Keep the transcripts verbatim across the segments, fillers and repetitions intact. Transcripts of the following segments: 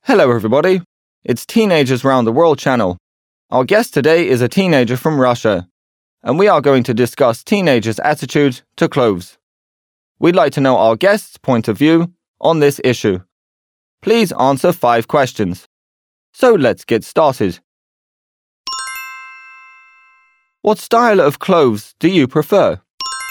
Hello everybody, it's Teenagers Round the World channel. Our guest today is a teenager from Russia, and we are going to discuss teenagers' attitude to clothes. We'd like to know our guest's point of view on this issue. Please answer five questions. So let's get started. What style of clothes do you prefer?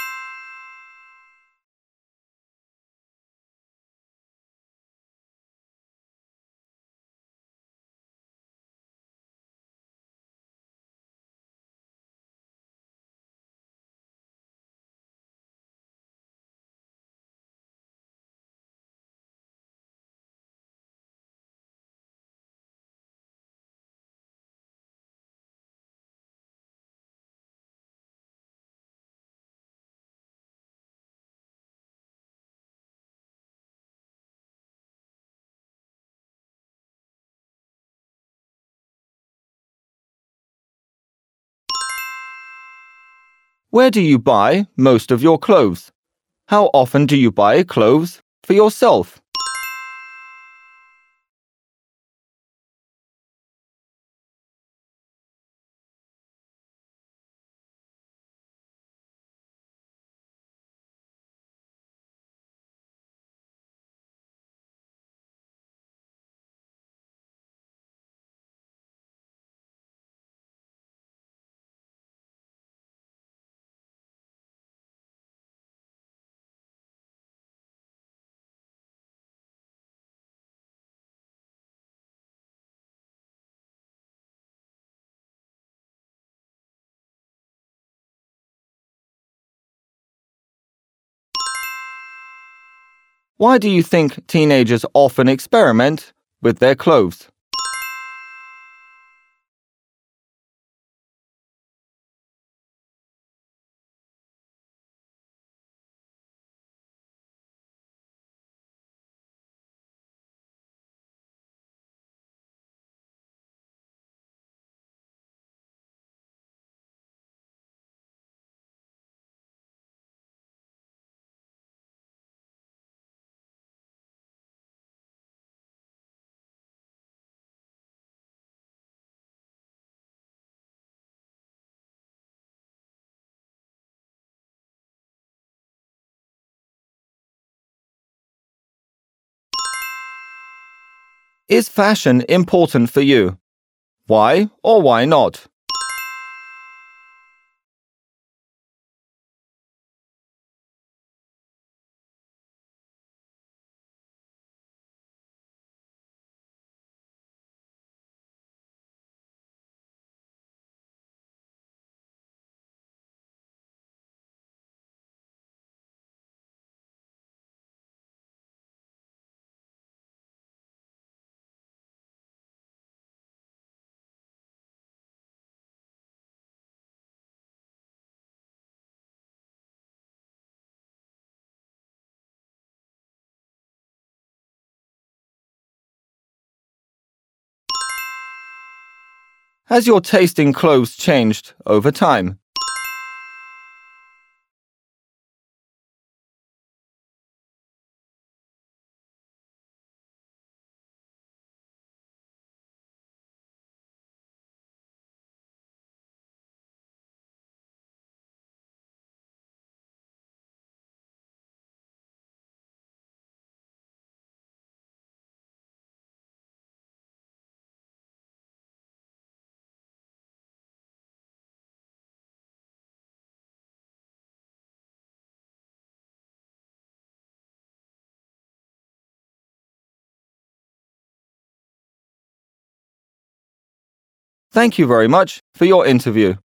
Where do you buy most of your clothes? How often do you buy clothes for yourself? Why do you think teenagers often experiment with their clothes? Is fashion important for you? Why or why not? Has your taste in clothes changed over time? Thank you very much for your interview.